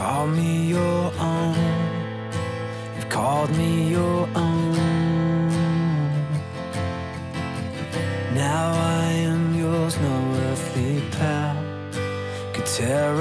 called me your own. You've called me your own. Now I am yours, no earthly pal could tear